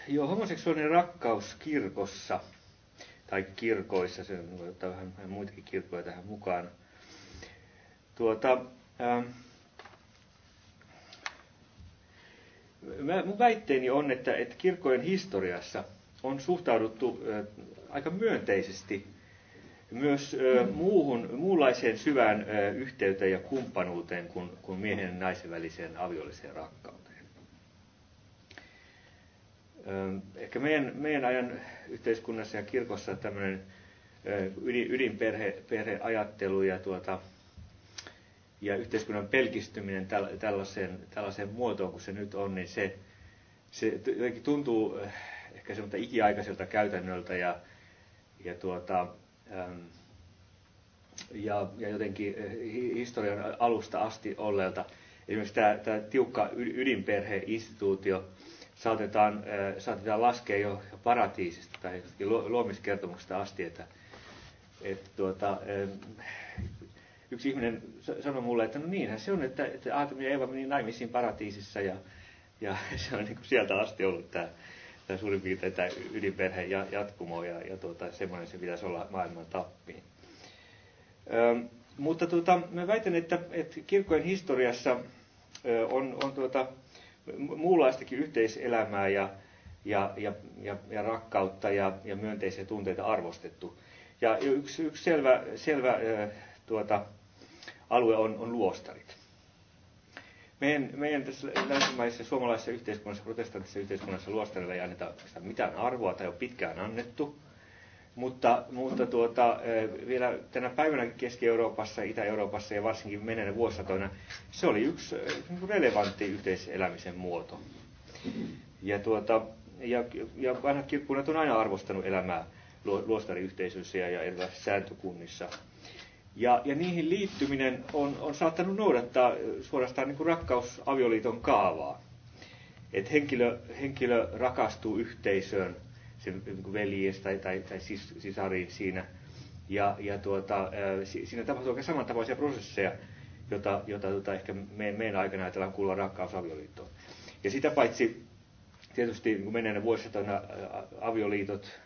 Joo, homoseksuaalinen rakkaus kirkossa tai kirkoissa, se voi ottaa vähän muitakin kirkkoja tähän mukaan. Mun väitteeni on, että kirkkojen historiassa on suhtauduttu aika myönteisesti myös muunlaiseen syvään yhteyteen ja kumppanuuteen kuin miehen ja naisen väliseen aviolliseen rakkauteen. Ehkä meidän ajan yhteiskunnassa ja kirkossa tämmöinen ydinperheajattelu ja yhteiskunnan pelkistyminen tällaiseen muotoon kuin se nyt on, niin se jotenkin tuntuu ehkä semmoista ikiaikaiselta käytännöltä ja jotenkin historian alusta asti olleelta. Esimerkiksi tämä tiukka ydinperheinstituutio saatetaan laskea jo paratiisista tai luomiskertomuksesta asti, että yksi ihminen sanoi mulle, että no niinhän se on, että Aatami ja Eeva meni naimisiin paratiisissa ja se on niin kuin sieltä asti ollut tämä suurin piirtein tämä ydinperhe jatkumo ja semmoinen se pitäisi olla maailman tappiin. Mutta mä väitän, että kirkkojen historiassa on muunlaistakin yhteiselämää ja rakkautta ja myönteisiä tunteita arvostettu. Ja yksi selvä alue on luostarit. Meidän tässä länsimaisessa suomalaisessa yhteiskunnassa, protestanttisessa yhteiskunnassa luostarilla ei anneta mitään arvoa tai ole pitkään annettu. Mutta vielä tänä päivänä Keski-Euroopassa, Itä-Euroopassa ja varsinkin menneenä vuosisatoina se oli yksi relevantti yhteiselämisen muoto. Ja vanhat kirkkunnat on aina arvostanut elämää luostariyhteisöissä ja erilaisissa sääntökunnissa. Ja niihin liittyminen on saattanut noudattaa suorastaan niin kuin rakkausavioliiton kaavaa. Että henkilö rakastuu yhteisöön, sen veljestä tai sisariin siinä. Siinä tapahtuu oikein samantapaisia prosesseja, jota ehkä meidän aikana ajatellaan kuuluvan rakkausavioliittoon. Ja sitä paitsi tietysti niin menneenä vuosisatoina avioliitot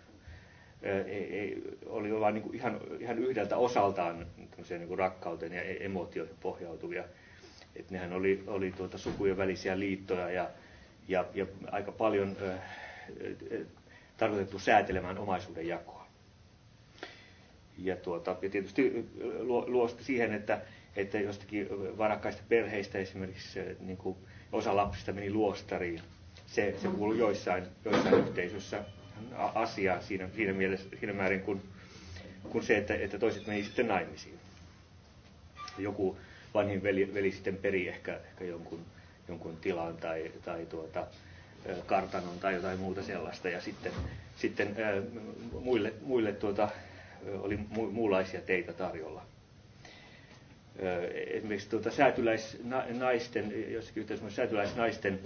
oli vain niin ihan yhdeltä osaltaan niin kuin rakkauteen ja emootioihin pohjautuvia. Että nehän oli sukujen välisiä liittoja ja aika paljon tarkoitettu säätelemään omaisuuden jakoa. Ja tietysti luosti siihen, että jostakin varakkaista perheistä esimerkiksi niin kuin osa lapsista meni luostariin. Se kuului joissain yhteisössä asiaan siinä määrin kuin se, että toiset meni sitten naimisiin. Joku vanhin veli sitten peri ehkä jonkun tilan tai kartanon tai jotain muuta sellaista, ja sitten muille oli muunlaisia teitä tarjolla. Esimerkiksi säätyläisnaisten, jossakin yhteiskunnassa säätyläisnaisten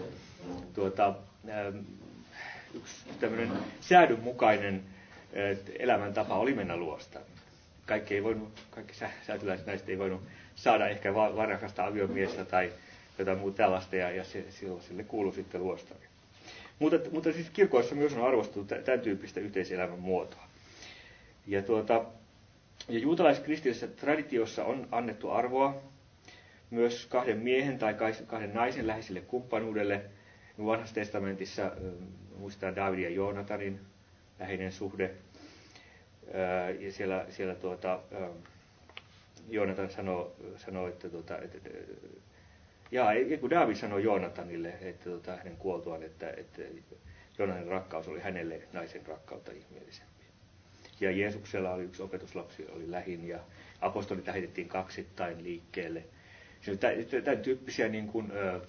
yksi tämmöinen säädönmukainen elämäntapa oli mennä luostariin. Kaikki säätyläisnaiset ei voinut saada ehkä varakasta aviomiestä tai jotain muuta tällaista, ja silloin sille kuului sitten luostari. Mutta siis kirkoissa myös on arvostettu tämän tyyppistä yhteiselämän muotoa. Ja juutalais-kristillisessä traditiossa on annettu arvoa myös kahden miehen tai kahden naisen läheiselle kumppanuudelle. Vanhassa testamentissa muistetaan Daavidin ja Joonatanin läheinen suhde. Ja siellä Joonatan sanoo että kun Daavid sanoi Joonatanille, että hänen kuoltuaan, että Joonatanin rakkaus oli hänelle naisen rakkautta ihmeellisempi. Ja Jeesuksella oli yksi opetuslapsi, oli lähin, ja apostolit lähetettiin kaksittain liikkeelle. Tämän tyyppisiä niin kuin,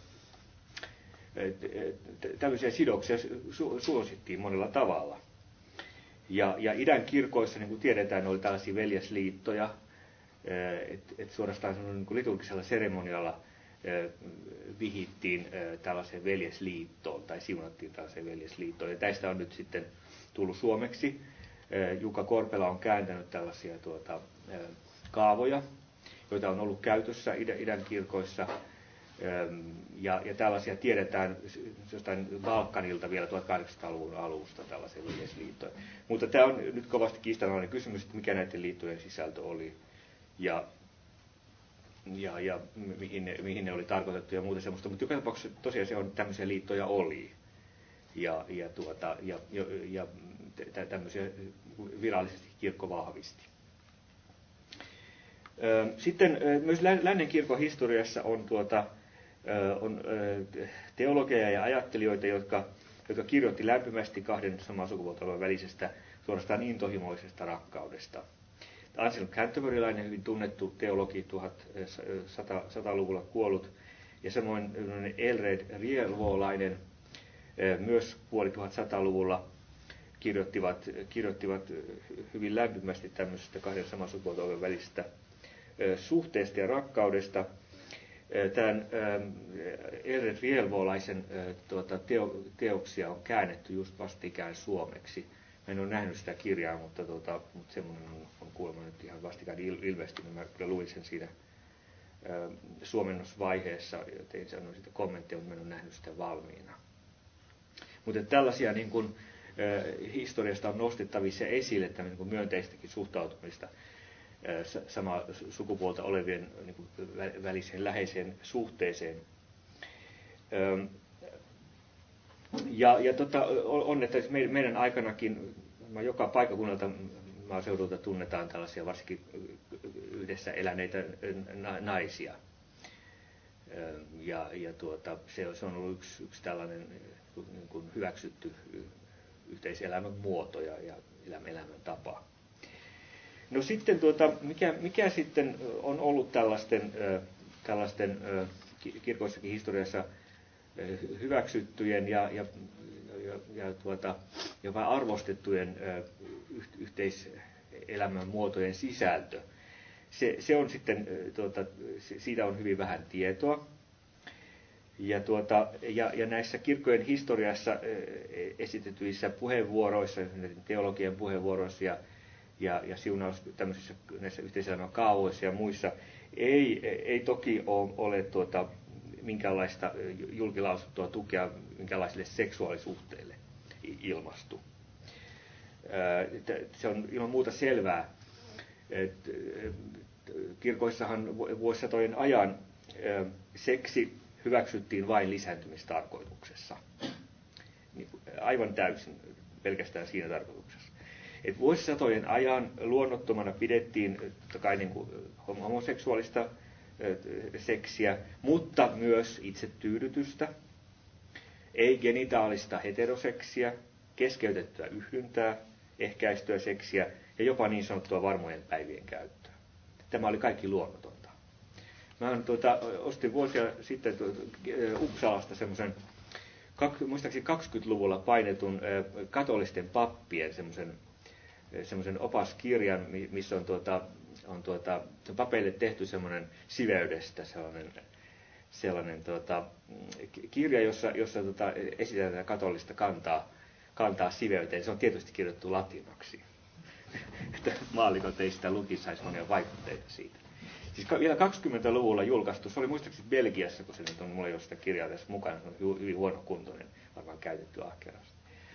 tämmöisiä sidoksia suosittiin monella tavalla. Ja idän kirkoissa, niin kuin tiedetään, oli tällaisia veljesliittoja, että suorastaan niin kuin liturgisella seremonialla vihittiin tällaiseen veljesliittoon tai siunattiin tällaiseen veljesliittoon. Ja tästä on nyt sitten tullut suomeksi. Jukka Korpela on kääntänyt tällaisia kaavoja, joita on ollut käytössä idän kirkoissa. Ja tällaisia tiedetään jostain Balkanilta vielä 1800-luvun alusta, tällaisia veljesliittoja. Mutta tämä on nyt kovasti kiistanalainen kysymys, että mikä näiden liittojen sisältö oli ja mihin ne oli tarkoitettu ja muuta semmoista. Mutta joka tapauksessa tosiaan se on, tämmöisiä liittoja oli. Ja tämmöisiä virallisesti kirkko vahvisti. Sitten myös lännen kirkon historiassa on, on teologeja ja ajattelijoita, jotka kirjoitti lämpimästi kahden samaa sukupuolta olevan välisestä suorastaan intohimoisesta rakkaudesta. Anselm Canterburylainen, hyvin tunnettu teologi, 1100-luvulla kuollut, ja samoin Elred Rielvolainen, myös puoli 1100-luvulla kirjoittivat hyvin lämpimästi tämmöisestä kahden saman sukupuolta olevan välisestä suhteesta ja rakkaudesta. Tämän Elred Rielvolaisen teoksia on käännetty just vastikään suomeksi. Mä en ole nähnyt sitä kirjaa, mutta semmoinen on kuulemma nyt ihan vastikään ilmestynyt. Mä kyllä luin sen siinä suomennosvaiheessa ja tein sanoin siitä kommentteja, mutta mä en ole nähnyt sitä valmiina. Mutta tällaisia niin kuin, historiasta on nostettavissa esille niin kuin myönteistäkin suhtautumista samaa sukupuolta olevien niin kuin, väliseen läheiseen suhteeseen. On, että meidän aikanakin joka paikkakunnalta maaseudulta tunnetaan tällaisia varsinkin yhdessä eläneitä naisia. Se on ollut yksi tällainen niin kuin hyväksytty yhteiselämän muoto ja elämäntapa. No sitten mikä sitten on ollut tällaisten kirkossakin historiassa hyväksyttyjen ja jopa arvostettujen yhteiselämän muotojen sisältö. Se on sitten, siitä on hyvin vähän tietoa. Ja näissä kirkkojen historiassa esitetyissä puheenvuoroissa, teologian puheenvuoroissa ja siunaus tämmöisissä näissä yhteiselämän kaavoissa ja muissa, ei toki ole minkäänlaista julkilausuttua tukea minkälaisille seksuaalisuhteille ilmastu. Se on ilman muuta selvää. Kirkoissahan vuosisatojen ajan seksi hyväksyttiin vain lisääntymistarkoituksessa. Aivan täysin pelkästään siinä tarkoituksessa. Et vuosisatojen ajan luonnottomana pidettiin totta kai niin kuin homoseksuaalista seksiä, mutta myös itsetyydytystä, ei genitaalista heteroseksiä, keskeytettyä yhdyntää, ehkäistyä seksiä ja jopa niin sanottua varmojen päivien käyttöä. Tämä oli kaikki luonnotonta. Mä ostin vuosia sitten Uppsalasta semmoisen, muistaakseni 20-luvulla painetun katolisten pappien semmoisen opaskirjan, missä on papeille tehty semmoinen siveydestä sellainen kirja, jossa esitetään katolista kantaa siveyteen. Se on tietysti kirjoitettu latinaksi. Maallikot ei sitä lukisi, saisi monia vaikutteita siitä. Siis vielä 20-luvulla julkaistu, se oli muistaakseni Belgiassa, kun se nyt on, mulla ei ole sitä kirjaa tässä mukana, se on hyvin huonokuntoinen, varmaan käytetty ahkerasti.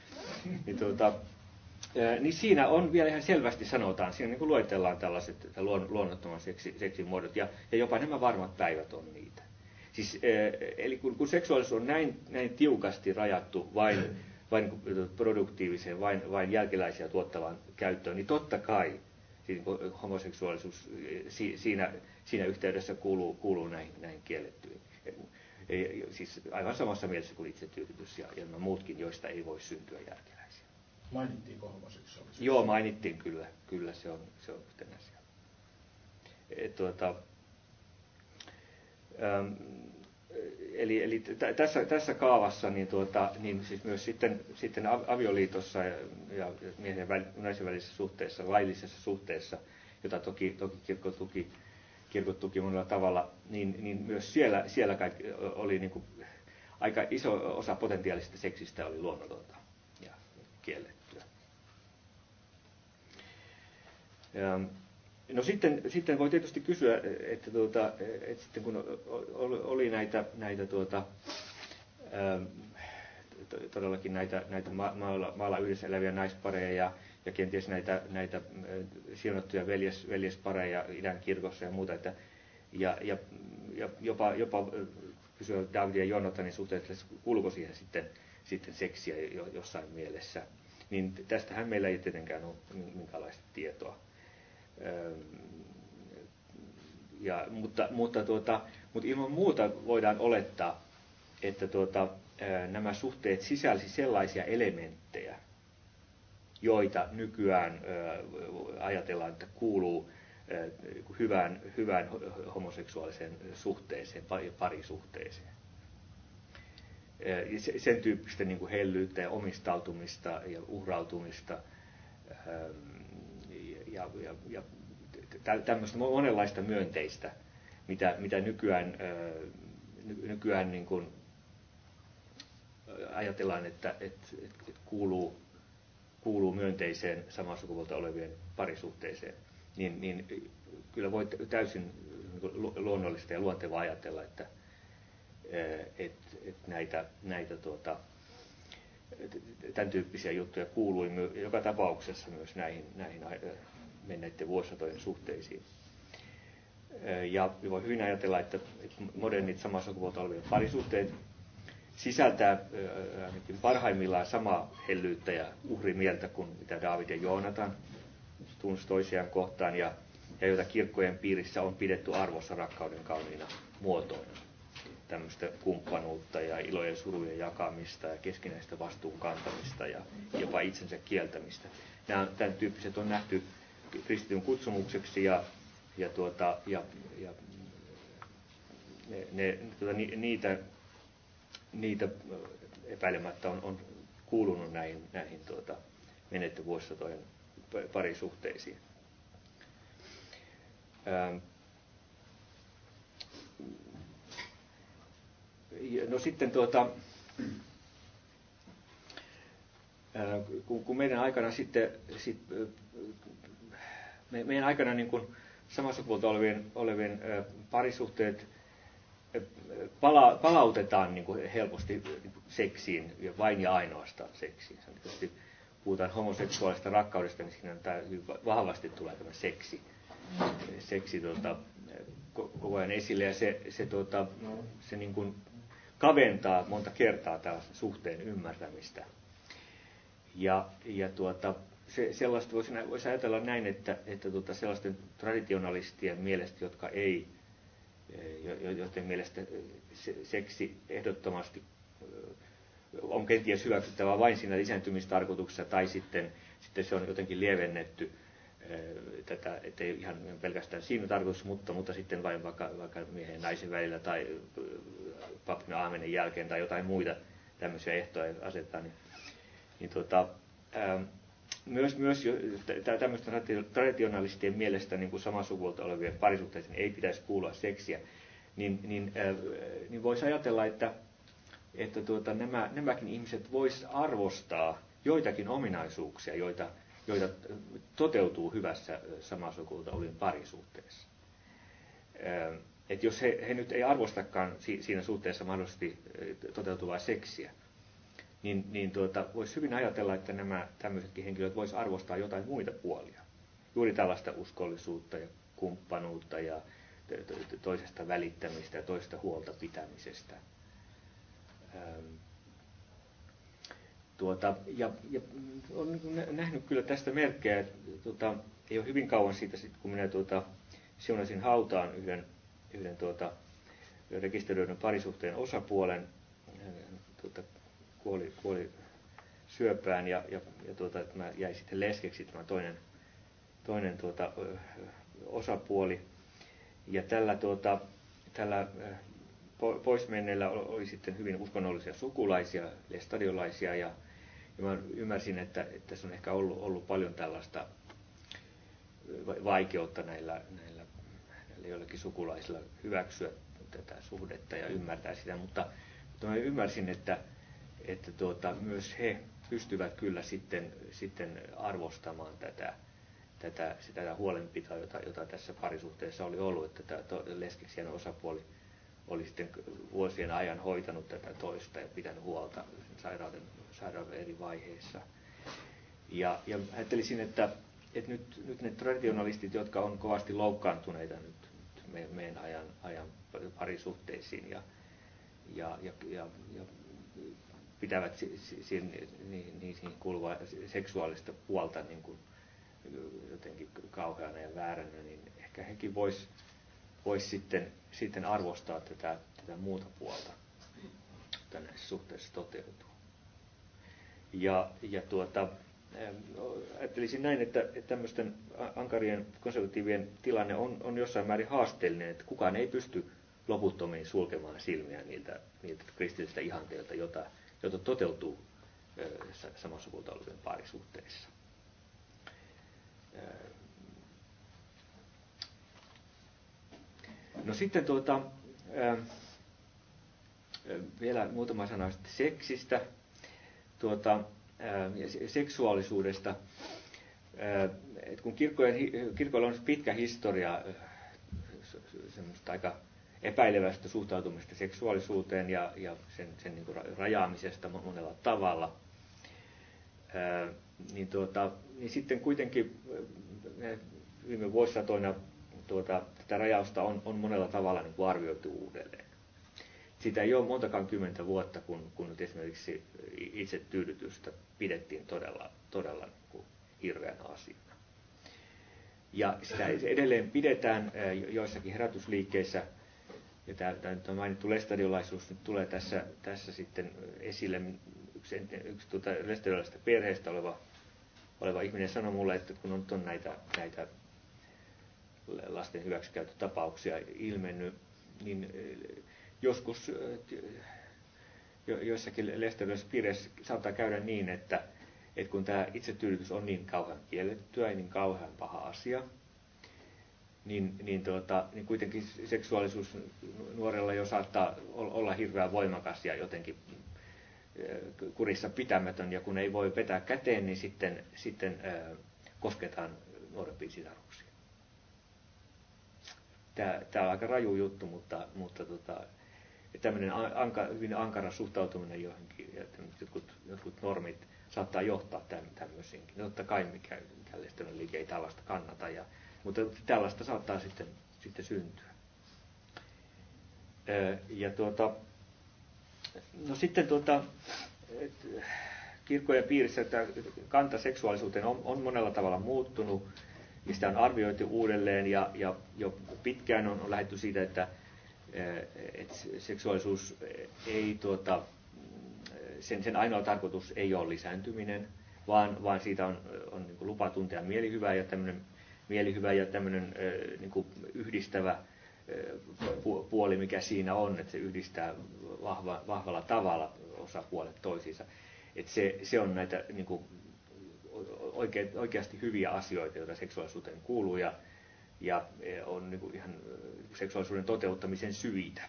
Niin siinä on vielä ihan selvästi sanotaan, siinä niin kuin luetellaan tällaiset luonnottoman seksin muodot, ja jopa nämä varmat päivät on niitä. Siis, eli kun seksuaalisuus on näin tiukasti rajattu vain produktiiviseen, vain jälkeläisiä tuottavaan käyttöön, niin totta kai homoseksuaalisuus siinä yhteydessä kuuluu näihin kiellettyihin. Siis aivan samassa mielessä kuin itsetyydytys ja nämä muutkin, joista ei voi syntyä jälkeläisiä. Mainittiinko homoseksuaalisuus? Joo, mainittiin kyllä. Kyllä se on yhtenä asia. Eli tässä kaavassa niin siis myös sitten avioliitossa ja miehen ja naisen välisessä suhteessa, laillisessa suhteessa, jota toki kirkko tuki monella tavalla, niin myös siellä kaikki oli niin kuin, aika iso osa potentiaalisesta seksistä oli luonnotonta ja kiellettyä. No sitten voi tietysti kysyä, että sitten kun oli näitä todellakin näitä maalla yhdessä eläviä naispareja ja kenties näitä siunattuja veljespareja idän kirkossa ja muuta, ja jopa kysyä Davidin ja Joonatanin suhteen, että kuuluuko siihen sitten seksiä jossain mielessä, niin tästähän meillä ei tietenkään ole minkäänlaista tietoa. Mutta ilman muuta voidaan olettaa, että nämä suhteet sisälsi sellaisia elementtejä, joita nykyään ajatellaan, että kuuluu hyvään homoseksuaaliseen suhteeseen, parisuhteeseen. Sen tyyppistä niin kuin hellyyttä ja omistautumista ja uhrautumista ja tämmöistä monenlaista myönteistä, mitä nykyään niin kuin ajatellaan, että kuuluu myönteiseen samaa sukupuolta olevien parisuhteeseen, niin kyllä voi täysin luonnollista ja luontevaa ajatella, että näitä tämän tyyppisiä juttuja kuului joka tapauksessa myös näihin menneiden vuosisatojen suhteisiin. Ja voi hyvin ajatella, että modernit samaa sukupuolta olevien parisuhteet sisältää ainakin parhaimmillaan samaa hellyyttä ja uhrimieltä kuin mitä Daavid ja Joonatan tunsi toisiaan kohtaan ja joita kirkkojen piirissä on pidetty arvossa rakkauden kauniina muotoina. Tämmöistä kumppanuutta ja ilojen surujen jakamista ja keskinäistä vastuun kantamista ja jopa itsensä kieltämistä. Tämän tyyppiset on nähty kristityn kutsumukseksi niitä epäilemättä on kuulunut näihin menetty vuosisatojen parisuhteisiin. No sitten kun meidän aikana meidän aikana niin kuin samaa sukupuolta olevien parisuhteet palautetaan niin kuin helposti seksiin ja vain ja ainoastaan seksiin. Tietysti puhutaan homoseksuaalista rakkaudesta, niin siinä vahvasti tulee tämä seksi koko ajan esille ja se niin kuin kaventaa monta kertaa tällaisen suhteen ymmärtämistä. Sellaista voisi ajatella näin, että sellaisten traditionalistien mielestä, joiden mielestä seksi ehdottomasti on kenties hyväksyttävää vain siinä lisääntymistarkoituksessa, tai sitten se on jotenkin lievennetty tätä, ettei ihan pelkästään siinä tarkoituksessa, mutta sitten vain vaikka miehen ja naisen välillä tai papin aamenen jälkeen tai jotain muita tämmöisiä ehtoja asetetaan, myös tämmöisten traditionalistien mielestä niin kuin samaa sukupuolta olevien parisuhteisiin ei pitäisi kuulua seksiä, niin voisi ajatella, että nämäkin ihmiset vois arvostaa joitakin ominaisuuksia, joita toteutuu hyvässä samaa sukupuolta olevien parisuhteessa. Että jos he nyt ei arvostakaan siinä suhteessa mahdollisesti toteutuvaa seksiä, niin voisi hyvin ajatella, että nämä tämmöisetkin henkilöt voisi arvostaa jotain muita puolia. Juuri tällaista uskollisuutta ja kumppanuutta ja toisesta välittämistä ja toisesta huolta pitämisestä. Ja olen nähnyt kyllä tästä merkkejä, ei ole hyvin kauan siitä, kun minä siunasin hautaan yhden rekisteröidyn parisuhteen osapuolen. Kuoli syöpään ja mä jäi sitten leskeksi tämä toinen osapuoli. Ja tällä poismenneellä oli sitten hyvin uskonnollisia sukulaisia, lestadiolaisia, ja mä ymmärsin, että tässä on ehkä ollut paljon tällaista vaikeutta näillä joillakin sukulaisilla hyväksyä tätä suhdetta ja ymmärtää sitä, mutta mä ymmärsin, että myös he pystyvät kyllä sitten arvostamaan sitä huolenpitoa, jota tässä parisuhteessa oli ollut, että tämä leskeksi jäänyt osapuoli oli sitten vuosien ajan hoitanut tätä toista ja pitänyt huolta sairauden eri vaiheissa. Ja ajattelisin, että nyt ne traditionalistit, jotka on kovasti loukkaantuneita nyt meidän ajan parisuhteisiin ja pitävät niihin kuuluvaa seksuaalista puolta niin kuin jotenkin kauheana ja vääränä, niin ehkä hekin vois sitten arvostaa tätä muuta puolta, jota näissä suhteissa toteutuu. Ajattelisin näin, että tämmöisten ankarien konservatiivien tilanne on jossain määrin haasteellinen, että kukaan ei pysty loputtomiin sulkemaan silmiä niiltä kristillisistä ihanteilta, jota toteutuu samaa sukupuolta olevien parisuhteissa. No sitten vielä muutama sana seksistä, seksuaalisuudesta. Et kun kirkoilla on pitkä historia semmoista aika epäilevästä suhtautumista seksuaalisuuteen ja sen niin kuin rajaamisesta monella tavalla, niin sitten kuitenkin viime vuosisatoina tätä rajausta on monella tavalla niin kuin arvioitu uudelleen. Siitä ei ole montakaan kymmentä vuotta, kun nyt esimerkiksi itsetyydytystä pidettiin todella niin kuin hirveänä asiana. Ja sitä edelleen pidetään joissakin herätysliikkeissä, ja tämä nyt on mainittu lestadiolaisuus, nyt tulee tässä sitten esille yksi lestadiolaisesta perheestä oleva ihminen sanoi mulle, että kun on näitä lasten hyväksikäyttötapauksia ilmennyt, niin joskus joissakin lestadiolaisissa piireissä saattaa käydä niin, että kun tämä itsetyydytys on niin kauhean kiellettyä ja niin kauhean paha asia, niin kuitenkin seksuaalisuus nuorella jo saattaa olla hirveän voimakas ja jotenkin kurissa pitämätön, ja kun ei voi vetää käteen, niin sitten kosketaan nuorempiin sisaruksiin. Tämä on aika raju juttu, mutta tämmöinen hyvin ankara suhtautuminen johonkin ja jotkut normit saattaa johtaa tämmöisiinkin. Totta kai mikään lestadiolainen liike ei tällaista kannata, mutta tällaista saattaa sitten syntyä. No sitten kirkkojen piirissä tämä kanta seksuaalisuuteen on monella tavalla muuttunut, ja sitä on arvioitu uudelleen, ja jo pitkään on lähdetty siitä, että seksuaalisuus ei sen ainoa tarkoitus ei ole lisääntyminen, vaan siitä on niin kuin lupa tuntea mielihyvää, ja tämmöinen mielihyvä ja tämmöinen niin kuin yhdistävä puoli, mikä siinä on, että se yhdistää vahvalla tavalla osapuolet toisiinsa. Että se on näitä niin kuin oikeasti hyviä asioita, joita seksuaalisuuteen kuuluu, ja on niin kuin ihan seksuaalisuuden toteuttamisen syitä.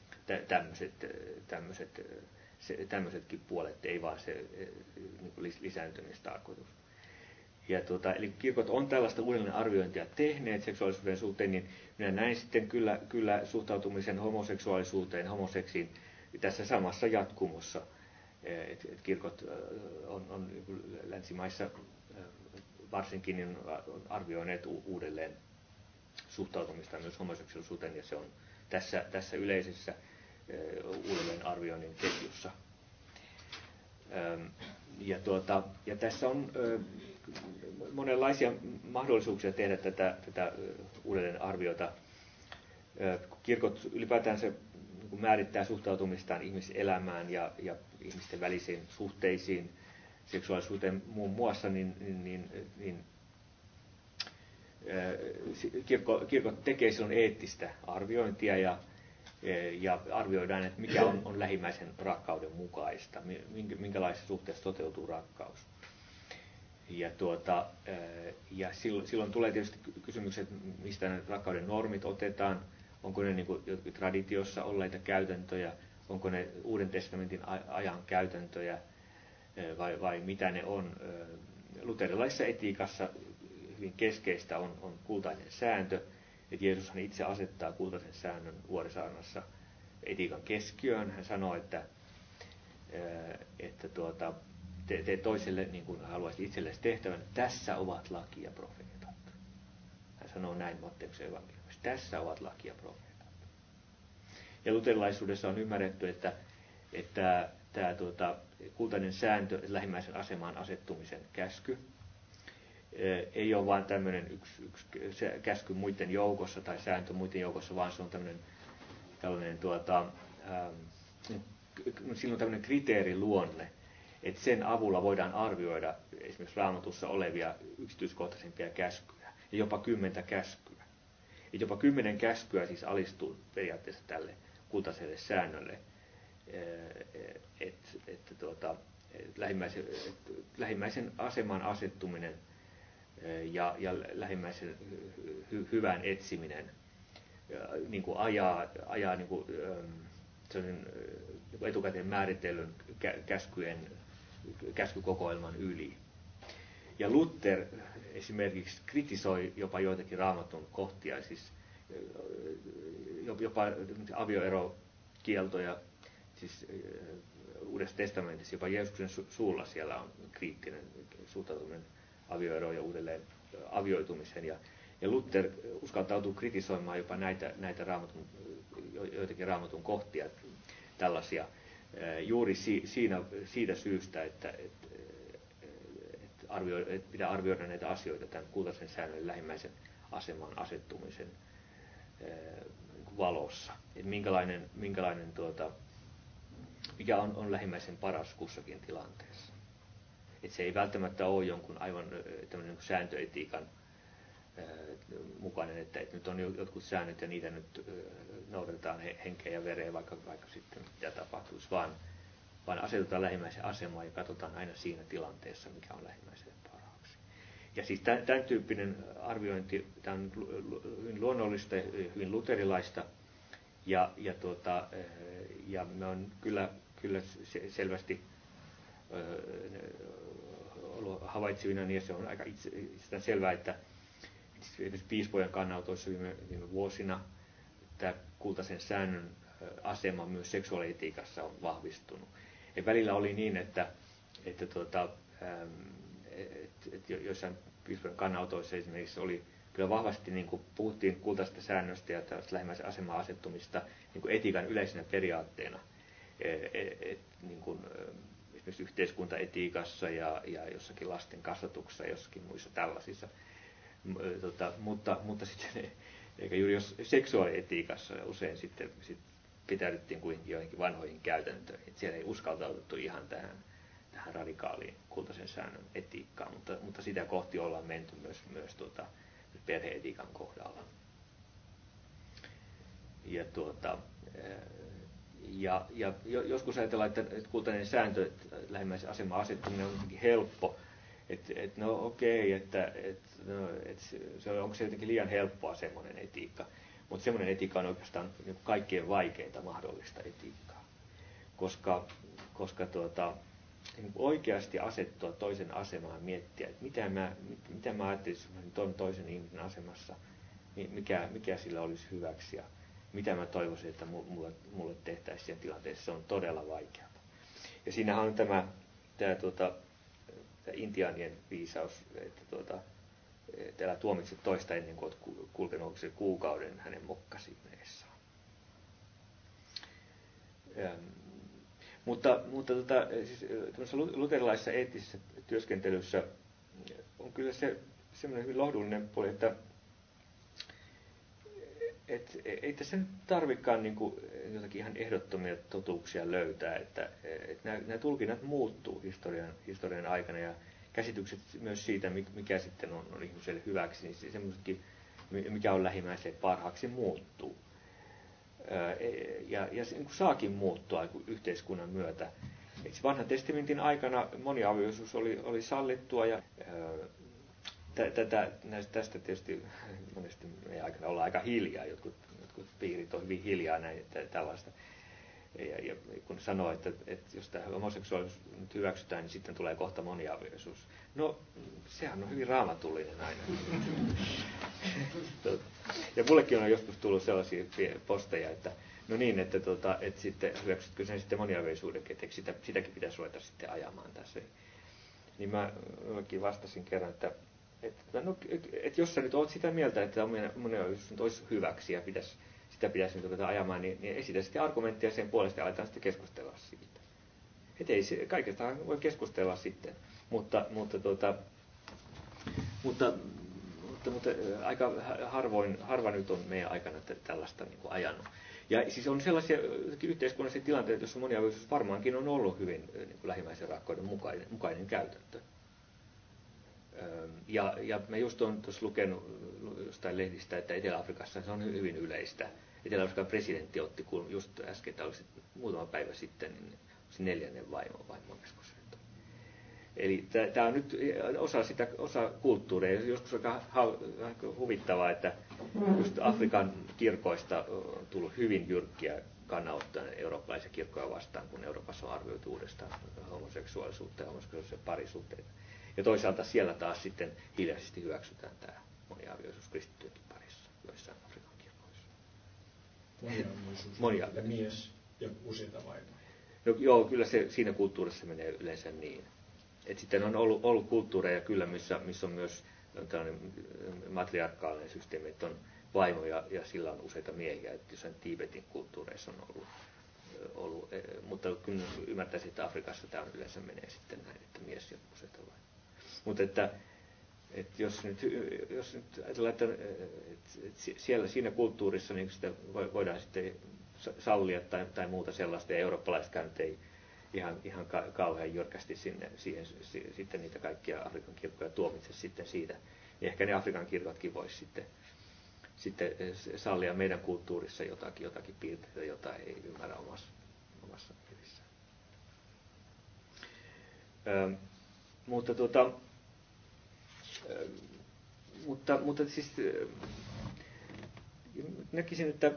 Tämmöisetkin puolet, ei vaan se niin kuin lisääntymistarkoitus. Eli kirkot on tällaista uudelleen arviointia tehneet seksuaalisuuden suhteen, niin minä näin sitten kyllä suhtautumisen homoseksuaalisuuteen, homoseksiin tässä samassa jatkumossa. Kirkot on länsimaissa varsinkin niin on arvioineet uudelleen suhtautumista myös homoseksuaalisuuteen, ja se on tässä yleisessä uudelleen arvioinnin ketjussa. Ja tässä on monenlaisia mahdollisuuksia tehdä tätä uudelleen arviota. Kirkot ylipäätään se määrittää suhtautumistaan ihmiselämään ja ihmisten välisiin suhteisiin, seksuaalisuuteen muun muassa, niin kirkot tekee silloin eettistä arviointia ja arvioidaan, että mikä on lähimmäisen rakkauden mukaista, minkälaisessa suhteessa toteutuu rakkaus. Ja silloin tulee tietysti kysymykset, mistä ne rakkauden normit otetaan, onko ne niin kuin traditiossa olleita käytäntöjä, onko ne Uuden testamentin ajan käytäntöjä vai mitä ne on. Luterilaisessa etiikassa hyvin keskeistä on kultainen sääntö. Että Jeesushan itse asettaa kultaisen säännön vuorisaarnassa etiikan keskiöön. Hän sanoo, että tee toiselle niin kuin haluaisit itsellesi tehtävän. Tässä ovat laki ja profeetat. Hän sanoo näin Matteuksen evankeliumissa. Tässä ovat laki ja profeetat. Ja luterilaisuudessa on ymmärretty, että tämä kultainen sääntö, lähimmäisen asemaan asettumisen käsky, ei ole vain tämmöinen yksi käsky muiden joukossa tai sääntö muiden joukossa, vaan se on sillä on tämmöinen kriteeriluonne, että sen avulla voidaan arvioida esimerkiksi Raamatussa olevia yksityiskohtaisempia käskyjä ja jopa 10 käskyä. Ja jopa 10 käskyä siis alistuu periaatteessa tälle kultaiselle säännölle, että lähimmäisen aseman asettuminen ja lähimmäisen hyvän etsiminen niin kuin ajaa niin kuin, etukäteen määritellyn käskykokoelman yli. Ja Luther esimerkiksi kritisoi jopa joitakin Raamatun kohtia, siis jopa avioerokieltoja, siis Uudessa testamentissa jopa Jeesuksen suulla siellä on kriittinen suhtautuminen avioeroon ja uudelleen avioitumiseen. Ja Luther uskaltautuu kritisoimaan jopa näitä joitakin Raamatun kohtia, tällaisia, juuri siitä syystä, että pitää arvioida näitä asioita tämän kultaisen säännön lähimmäisen aseman asettumisen valossa. Että mikä on lähimmäisen paras kussakin tilanteessa. Että se ei välttämättä ole jonkun aivan tämmöinen sääntöetiikan mukainen, että nyt on jotkut säännöt ja niitä nyt noudatetaan henkeä ja vereä, vaikka sitten mitä tapahtuisi, vaan asetutaan lähimmäisen asemaan ja katsotaan aina siinä tilanteessa, mikä on lähimmäisen parhaaksi. Ja siis tämän tyyppinen arviointi, tämä on hyvin luonnollista ja hyvin luterilaista, ja me on kyllä selvästi ollut havaitsevina, niin se on aika itsestään selvää, että esimerkiksi piispojen kannanotoissa viime vuosina tämä kultaisen säännön asema myös seksuaalietiikassa on vahvistunut. Ja välillä oli niin, että joissain piispojen kannanotoissa esimerkiksi oli kyllä vahvasti niin kuin puhuttiin kultaisesta säännöstä ja tällaista lähimmäisen asemaan asettumista niin kuin etiikan yleisenä periaatteena. Niin kuin, esimerkiksi yhteiskuntaetiikassa ja jossakin lasten kasvatuksessa ja jossakin muissa tällaisissa. Mutta sitten eikä juuri jos seksuaalietiikassa usein sitten pitäydyttiin kuin joihinkin vanhoihin käytäntöihin. Että siellä ei uskaltauduttu ihan tähän radikaaliin kultaisen säännön etiikkaan, mutta sitä kohti ollaan menty myös perhe-etiikan kohdalla. Ja joskus ajatellaan, että kultainen sääntö, että lähimmäisen aseman asettuminen on jotenkin helppo. Onko se jotenkin liian helppoa semmoinen etiikka. Mutta semmoinen etiikka on oikeastaan kaikkein vaikeinta mahdollista etiikkaa. Koska oikeasti asettua toisen asemaan miettiä, että mitä mä ajattelisin tuon toisen ihmisen asemassa, mikä sillä olisi hyväksi ja mitä mä toivoisin, että mulle tehtäisiin siinä tilanteessa, se on todella vaikeaa. Ja siinähän on tämä intiaanien viisaus, että älä tuomitse toista ennen kuin olet kulkenut kuukauden hänen mokkasineessaan. Mutta siis luterilaisessa eettisessä työskentelyssä on kyllä semmoinen hyvin lohdullinen puoli, että ei tässä nyt tarvikaan niin kuin jotakin ihan ehdottomia totuuksia löytää, että nämä tulkinnat muuttuu historian aikana ja käsitykset myös siitä, mikä sitten on ihmiselle hyväksi, niin semmoisetkin, mikä on lähimmäiselle parhaaksi, muuttuu. Ja se niin saakin muuttua yhteiskunnan myötä. Vanhan testamentin aikana moniavioisuus oli sallittua ja tästä tietysti monesti meidän aikana ollaan aika hiljaa. Jotkut piirit on hyvin hiljaa tällaista. Ja kun sanoo, että jos tämä homoseksuaalisuus nyt hyväksytään, niin sitten tulee kohta moniavioisuus. No, sehän on hyvin raamatullinen aina. Ja mullekin on joskus tullut sellaisia posteja, että no niin, että sitten hyväksytkö sen sitten moniavioisuuden, että sitäkin pitäisi ruveta sitten ajamaan tässä. Niin mäkin vastasin kerran, että jos sä nyt oot sitä mieltä, että moniavioisuus nyt olisi hyväksi ja sitä pitäisi nyt ruveta ajamaan, niin esitä sitten argumentteja sen puolesta ja aletaan sitten keskustella siitä. Että ei se, kaikesta voi keskustella sitten, mutta aika harva nyt on meidän aikana tällaista niin kuin ajanut. Ja siis on sellaisia yhteiskunnallisia tilanteita, joissa moniavioisuus varmaankin on ollut hyvin niin kuin lähimmäisen rakkauden mukainen käytäntö. Ja mä just olen tuossa lukenut jostain lehdistä, että Etelä-Afrikassa se on hyvin yleistä. Etelä-Afrikan presidentti otti, kun just äsken, tämä olisi muutama päivä sitten, niin se 4. vaimo vai monesko se nyt on. Eli tämä on nyt osa kulttuuria. Joskus on aika huvittavaa, että just Afrikan kirkoista on tullut hyvin jyrkkiä kannanottoja eurooppalaisia kirkkoja vastaan, kun Euroopassa on arvioitu uudestaan homoseksuaalisuutta ja homoseksuaalisia parisuhteita. Ja toisaalta siellä taas sitten hiljaisesti hyväksytään tämä moniavioisuus kristittyjenkin parissa, joissain Afrikan kirkoissa. Moniavioisuus ja mies ja useita vaimoja. No, joo, kyllä se siinä kulttuurissa menee yleensä niin. Et sitten on ollut kulttuureja kyllä, missä on myös tällainen matriarkaalinen systeemi, että on vaimo ja sillä on useita miehiä. Että jossain Tiibetin kulttuureissa on ollut, mutta kyllä ymmärtäisin, että Afrikassa tämä yleensä menee sitten näin, että mies ja useita vaimoja. Mutta että jos nyt ajatellaan, että siinä kulttuurissa niin sitä voidaan sitten sallia tai muuta sellaista, ja eurooppalaisetkaan nyt ei ihan kauhean jyrkästi siihen sitten niitä kaikkia Afrikan kirkkoja tuomitse sitten siitä. Niin ehkä ne Afrikan kirkotkin voisi sitten sallia meidän kulttuurissa jotakin piirteitä, jota ei ymmärrä omassa mielissään. Mutta siis näkisin, että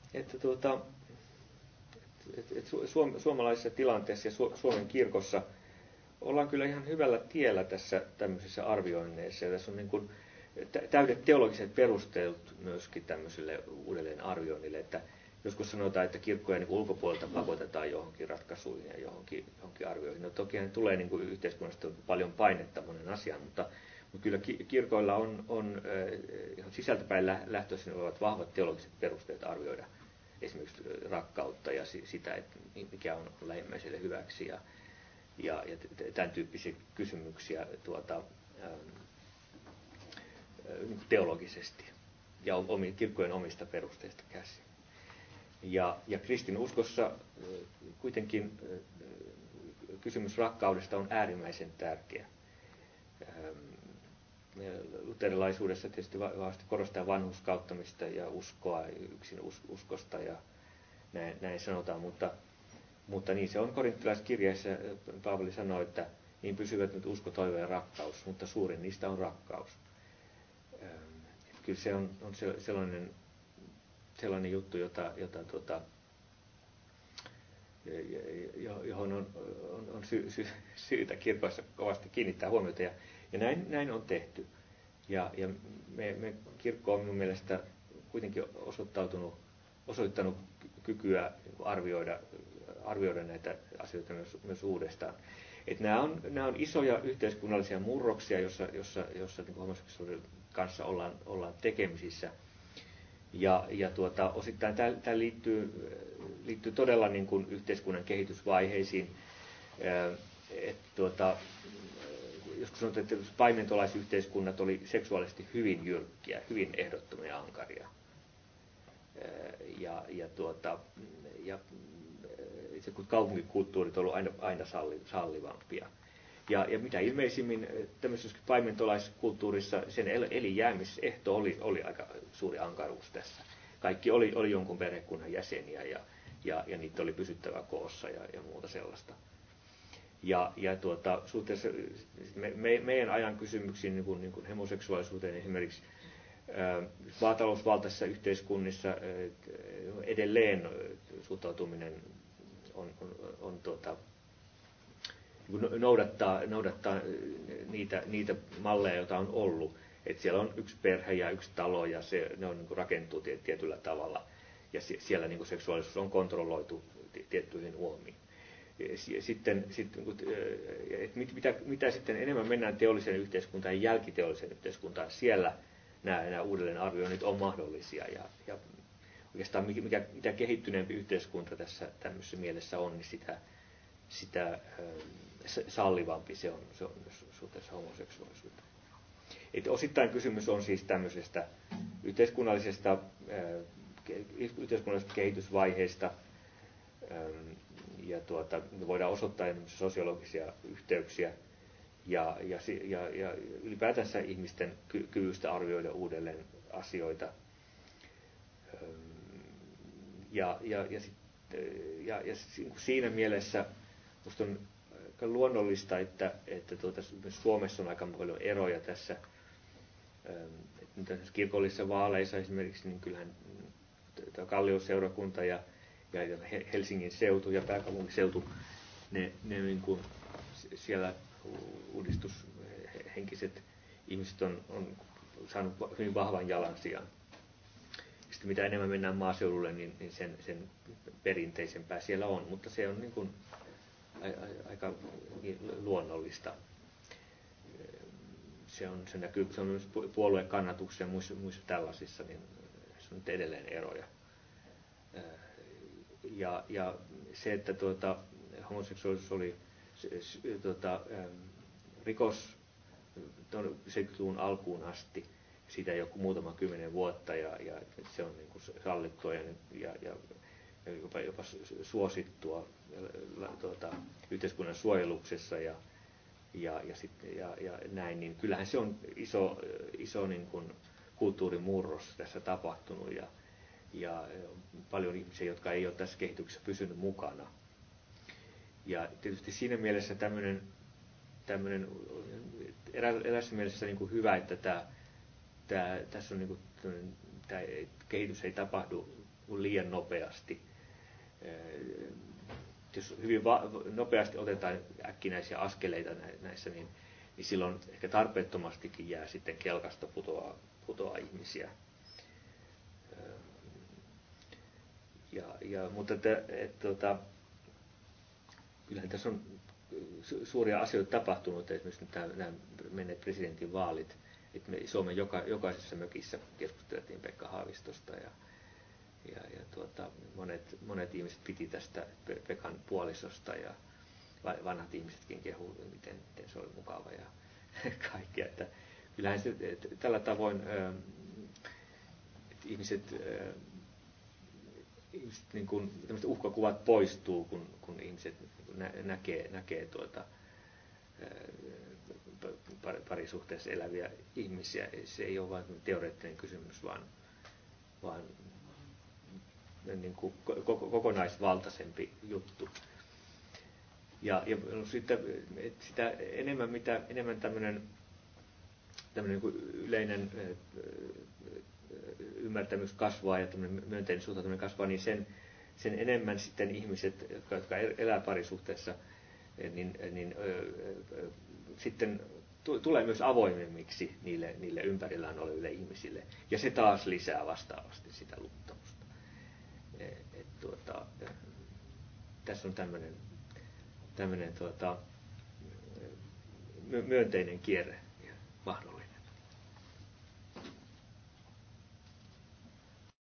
suomalaisessa tilanteessa ja Suomen kirkossa ollaan kyllä ihan hyvällä tiellä tässä tämmöisissä arvioinneissa. Ja tässä on niin kuin täydet teologiset perustelut myöskin tämmöiselle uudelleen arvioinnille, että joskus sanotaan, että kirkkoja niin kuin ulkopuolelta pakotetaan johonkin ratkaisuihin ja johonkin arvioihin. No tokihan tulee niin kuin yhteiskunnasta paljon painetta monen asian, mutta kyllä kirkoilla on ihan sisältäpäin lähtöisin olevat vahvat teologiset perusteet arvioida esimerkiksi rakkautta ja sitä, että mikä on lähimmäiselle hyväksi ja tämän tyyppisiä kysymyksiä teologisesti ja kirkkojen omista perusteista käsin. Ja kristinuskossa kuitenkin kysymys rakkaudesta on äärimmäisen tärkeä. Luterilaisuudessa tietysti vahvasti korostaa vanhurskauttamista ja uskoa, yksin uskosta ja näin sanotaan, mutta niin se on korinttilaiskirjeessä, Paavali sanoo, että niin pysyvät nyt usko, toivo ja rakkaus, mutta suurin niistä on rakkaus. Kyllä se on sellainen juttu, johon on syytä kirkoissa kovasti kiinnittää huomiota, ja näin on tehty. Ja me kirkko on minun mielestä kuitenkin osoittanut kykyä arvioida näitä asioita myös uudestaan. Että nämä on isoja yhteiskunnallisia murroksia, jossa niin homoseksuaalisen kanssa ollaan tekemisissä. Ja osittain tämä liittyy todella niin kuin yhteiskunnan kehitysvaiheisiin. Joskus sanotaan, että paimentolaisyhteiskunnat oli seksuaalisesti hyvin jyrkkiä, hyvin ehdottomia ja ankaria. Ja kun kaupunkikulttuurit on ollut aina sallivampia. Ja mitä ilmeisimmin tämmöisessä paimentolaiskulttuurissa sen elinjäämisehto oli aika suuri ankaruus tässä. Kaikki oli jonkun perhekunnan jäseniä ja niitä oli pysyttävä koossa ja muuta sellaista. Ja suhteessa meidän ajan kysymyksiin, niin kuin homoseksuaalisuuteen esimerkiksi maatalousvaltaisissa yhteiskunnissa edelleen suhtautuminen noudattaa niitä malleja, joita on ollut. Että siellä on yksi perhe ja yksi talo ja ne on, rakentuu tietyllä tavalla. Ja siellä seksuaalisuus on kontrolloitu tiettyihin uomiin. Sitten mitä sitten enemmän mennään teolliseen yhteiskuntaan ja jälkiteolliseen yhteiskuntaan, siellä nämä uudelleenarvioinnit on mahdollisia. Ja oikeastaan mitä kehittyneempi yhteiskunta tässä tämmöisessä mielessä on, niin sitä sallivampi se on myös suhteessa homoseksuaalisuuteen. Et osittain kysymys on siis tämmöisestä yhteiskunnallisesta kehitysvaiheesta, ja voidaan osoittaa sosiologisia yhteyksiä ja ylipäätänsä ihmisten kyvystä arvioida uudelleen asioita. Ja siinä mielessä minusta on aika luonnollista, että Suomessa on aika paljon eroja tässä. Kirkollisissa vaaleissa esimerkiksi, niin kyllähän Kallioseurakunta ja Helsingin seutu ja pääkaupunkiseutu, ne niin kuin siellä uudistushenkiset ihmiset on saanut hyvin vahvan jalansijan. Sitten mitä enemmän mennään maaseudulle, niin sen perinteisempää siellä on, mutta se on niin kuin aika luonnollista. Se on myös puoluekannatuksessa ja muissa tällaisissa, niin se on nyt edelleen eroja. Ja se, että homoseksuaalisuus oli rikos 70-luvun alkuun asti, siitä joku muutama 10 vuotta, ja se on niin kuin sallittua ja jopa suosittua yhteiskunnan suojeluksessa ja näin, niin kyllähän se on iso niin kuin kulttuurimurros tässä tapahtunut ja paljon ihmisiä, jotka ei ole tässä kehityksessä pysynyt mukana. Ja tietysti siinä mielessä tämmöinen eräässä mielessä niin kuin hyvä, että tässä on niin kuin, tämä kehitys ei tapahdu liian nopeasti. Jos hyvin nopeasti otetaan äkkinäisiä askeleita näissä, niin silloin ehkä tarpeettomastikin jää sitten kelkasta putoaa ihmisiä. Mutta kyllähän tässä on suuria asioita tapahtunut, esimerkiksi nämä menneet presidentinvaalit. Suomen jokaisessa mökissä keskusteltiin Pekka Haavistosta ja monet ihmiset piti tästä Pekan puolisosta ja vanhat ihmisetkin kehuivat, miten se oli mukava ja kaikkea. Että kyllähän se tällä tavoin ihmiset niin kuin, tämmöiset uhkakuvat poistuu, kun ihmiset näkee parisuhteessa eläviä ihmisiä. Se ei ole vain teoreettinen kysymys, vaan niin kuin kokonaisvaltaisempi juttu. Ja sitten sitä enemmän tämmöinen niin kuin yleinen ymmärtämys kasvaa ja tämmöinen myönteinen suhtautuminen kasvaa, niin sen enemmän sitten ihmiset, jotka elää parisuhteessa, niin sitten tulee myös avoimemmiksi niille ympärillään oleville ihmisille. Ja se taas lisää vastaavasti sitä luottamusta. Tässä on tämmöinen myönteinen kierre mahdollinen.